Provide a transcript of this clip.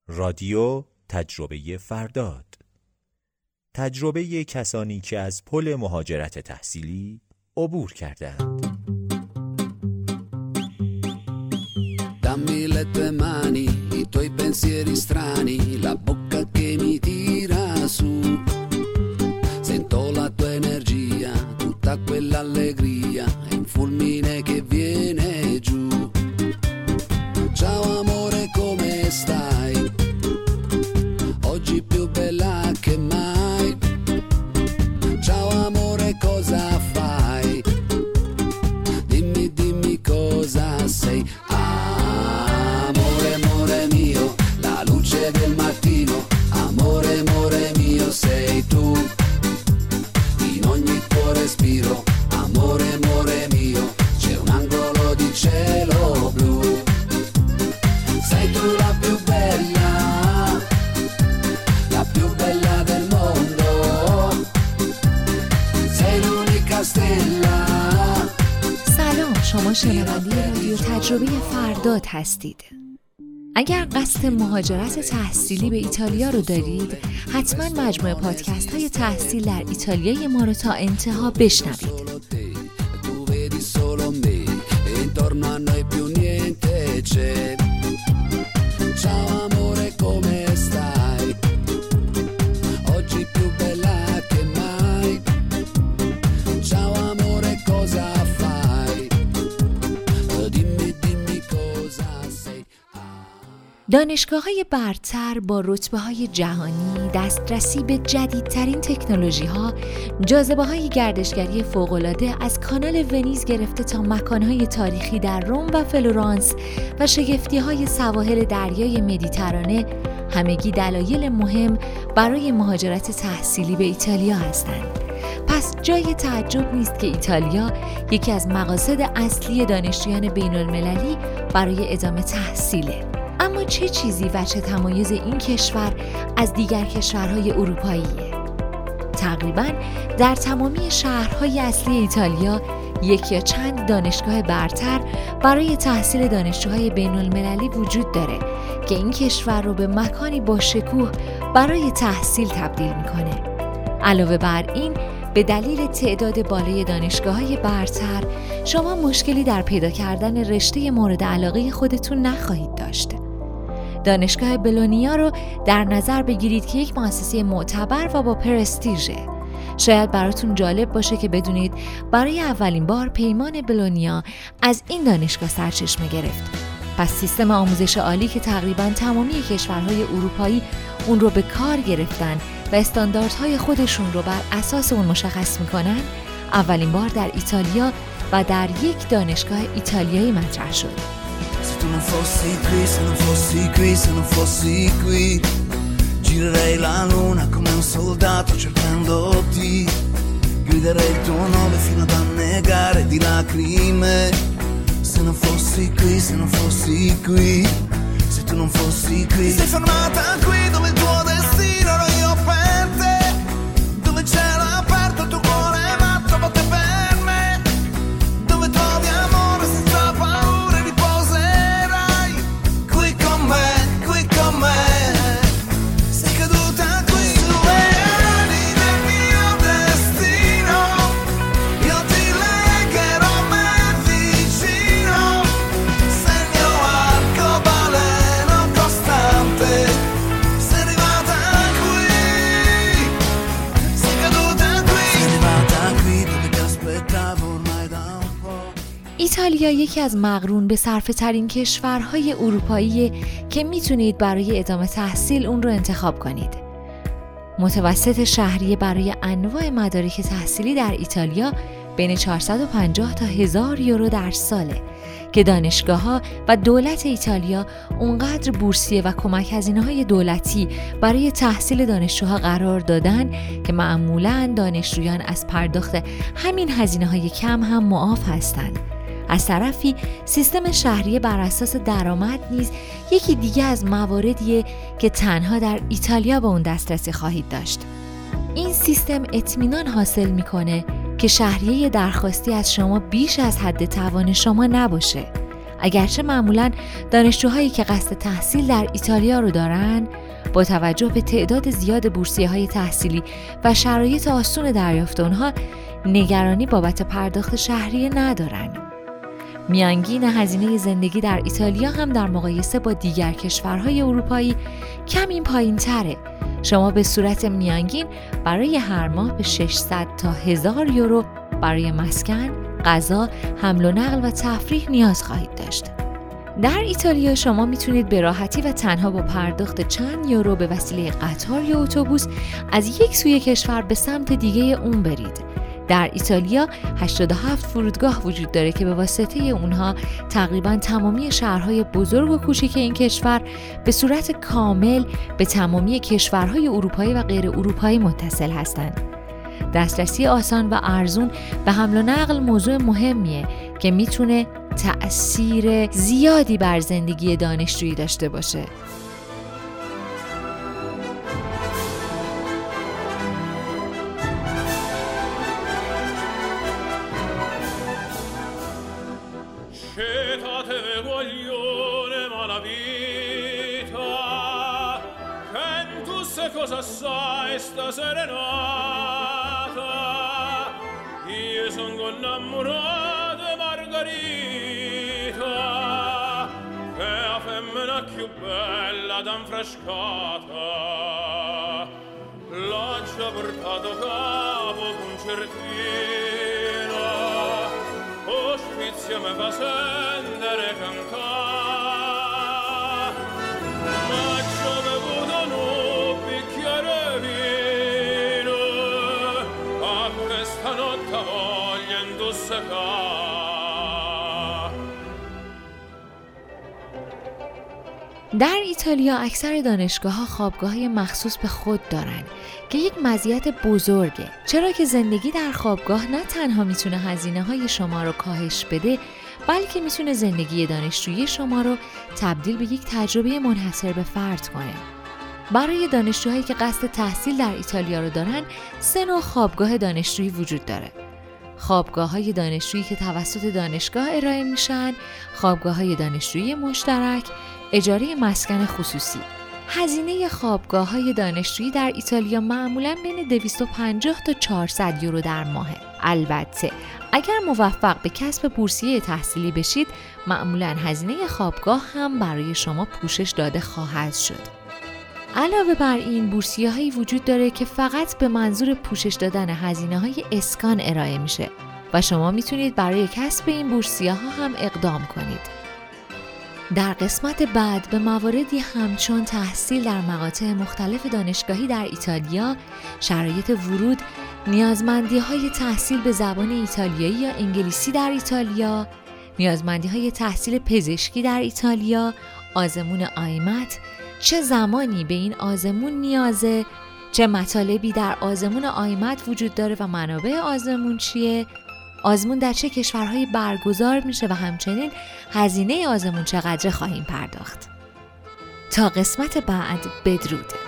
رادیو تجربه فرداد. تجربه کسانی که از پل مهاجرت تحصیلی عبور کردند. Dammi le tue mani, i tuoi pensieri strani, la bocca che mi tira su. Sento la tua energia, tutta quell'allegria, è un fulmine che viene giù. Ciao amore, come stai? Oggi più bella che mai. Ciao amore, cosa fai? Dimmi, dimmi cosa sei. Amore, amore mio, la luce del mattino. Amore, amore mio, sei tu. In ogni tuo respiro. Amore, amore mio, c'è un angolo di cielo blu. Sei tu la più bella del mondo. Sei l'unica stella. سلام، شما شنونده رادیو تجربه فرداد هستید. اگر قصد مهاجرت تحصیلی به ایتالیا رو دارید، حتما مجموعه پادکست های تحصیل در ایتالیای ما رو تا انتها بشنوید. دانشگاه‌های برتر با رتبه‌های جهانی، دسترسی به جدیدترین تکنولوژی‌ها، جاذبه‌های گردشگری فوق‌العاده از کانال ونیز گرفته تا مکان‌های تاریخی در روم و فلورانس و شگفتی‌های سواحل دریای مدیترانه همگی دلایل مهم برای مهاجرت تحصیلی به ایتالیا هستند. پس جای تعجب نیست که ایتالیا یکی از مقاصد اصلی دانشجویان بین‌المللی برای ادامه تحصیله. اما چه چیزی و چه تمایز این کشور از دیگر کشورهای اروپاییه؟ تقریباً در تمامی شهرهای اصلی ایتالیا یک یا چند دانشگاه برتر برای تحصیل دانشجوهای بین‌المللی وجود داره که این کشور رو به مکانی با شکوه برای تحصیل تبدیل میکنه. علاوه بر این، به دلیل تعداد بالای دانشگاه‌های برتر شما مشکلی در پیدا کردن رشته مورد علاقه خودتون نخواهید داشت. دانشگاه بولونیا رو در نظر بگیرید که یک مؤسسه معتبر و با پرستیژه. شاید براتون جالب باشه که بدونید برای اولین بار پیمان بولونیا از این دانشگاه سرچشمه گرفت. پس سیستم آموزش عالی که تقریباً تمامی کشورهای اروپایی اون رو به کار گرفتن و استانداردهای خودشون رو بر اساس اون مشخص میکنن، اولین بار در ایتالیا و در یک دانشگاه ایتالیایی مطرح شد. Se tu non fossi qui, se non fossi qui, se non fossi qui, girerei la luna come un soldato cercandoti, griderei il tuo nome fino ad annegare di lacrime. Se non fossi qui, se non fossi qui, se tu non fossi qui. Sei fermata qui dove il tuo destino ero io per te, dove il cielo è aperto il tuo cuore è matto batte per me, dove trovi amore senza paura e riposerai qui con me, qui con me. Sei caduta qui sulle ali del mio destino, io ti legherò a me vicino, sei il mio arcobaleno costante. Sei arrivata qui, sei caduta qui, sei arrivata qui dove ti aspettavo ormai da un po'. ایتالیا یکی از مقرون به صرفه ترین کشورهای اروپاییه که میتونید برای ادامه تحصیل اون رو انتخاب کنید. متوسط شهریه برای انواع مدارک تحصیلی در ایتالیا بین 450 تا 1000 یورو در ساله که دانشگاه‌ها و دولت ایتالیا اونقدر بورسیه و کمک هزینه‌های دولتی برای تحصیل دانشجوها قرار دادن که معمولاً دانشجویان از پرداخت همین هزینه‌های کم هم معاف هستند. از طرفی سیستم شهریه بر اساس درآمد نیز یکی دیگه از مواردیه که تنها در ایتالیا به اون دسترسی خواهید داشت. این سیستم اطمینان حاصل میکنه که شهریه درخواستی از شما بیش از حد توان شما نباشه. اگرچه معمولاً دانشجوهایی که قصد تحصیل در ایتالیا رو دارن با توجه به تعداد زیاد بورسیه‌های تحصیلی و شرایط آسون دریافت اونها نگرانی بابت پرداخت شهریه ندارن. میانگین هزینه زندگی در ایتالیا هم در مقایسه با دیگر کشورهای اروپایی کمی پایین‌تره. شما به صورت میانگین برای هر ماه به 600 تا 1000 یورو برای مسکن، غذا، حمل و نقل و تفریح نیاز خواهید داشت. در ایتالیا شما میتونید به راحتی و تنها با پرداخت چند یورو به وسیله قطار یا اتوبوس از یک سوی کشور به سمت دیگه اون برید. در ایتالیا 87 فرودگاه وجود داره که به واسطه اونها تقریباً تمامی شهرهای بزرگ و کوچیک این کشور به صورت کامل به تمامی کشورهای اروپایی و غیر اروپایی متصل هستند. دسترسی آسان و ارزون به حمل و نقل موضوع مهمیه که میتونه تأثیر زیادی بر زندگی دانشجویی داشته باشه. Cosa sai sta serenata? Io sono innamorato di Margherita, che è la femmina più bella ed infrescata. L'ho già portato capo concertino, ospizia mi fa sentire cantare, ma ci ho bevuto در ایتالیا اکثر دانشگاه‌ها خوابگاه‌های مخصوص به خود دارن که یک مزیت بزرگه، چرا که زندگی در خوابگاه نه تنها میتونه هزینه‌های شما رو کاهش بده، بلکه میتونه زندگی دانشجویی شما رو تبدیل به یک تجربه منحصر به فرد کنه. برای دانشجوهایی که قصد تحصیل در ایتالیا رو دارن، 3 نوع خوابگاه دانشجویی وجود داره. خوابگاه‌های دانشجویی که توسط دانشگاه ارائه میشن، خوابگاه‌های دانشجویی مشترک، اجاره مسکن خصوصی. هزینه خوابگاه‌های دانشجویی در ایتالیا معمولاً بین 250 تا 400 یورو در ماهه. البته اگر موفق به کسب بورسیه تحصیلی بشید، معمولاً هزینه خوابگاه هم برای شما پوشش داده خواهد شد. علاوه بر این بورسیه‌هایی وجود داره که فقط به منظور پوشش دادن هزینه‌های اسکان ارائه میشه و شما میتونید برای کسب این بورسیه‌ها هم اقدام کنید. در قسمت بعد به مواردی همچون تحصیل در مقاطع مختلف دانشگاهی در ایتالیا، شرایط ورود، نیازمندی‌های تحصیل به زبان ایتالیایی یا انگلیسی در ایتالیا، نیازمندی‌های تحصیل پزشکی در ایتالیا، آزمون آیمت، چه زمانی به این آزمون نیازه، چه مطالبی در آزمون آیمت وجود داره و منابع آزمون چیه، آزمون در چه کشورهایی برگزار میشه و همچنین هزینه آزمون چقدر خواهیم پرداخت. تا قسمت بعد، بدرود.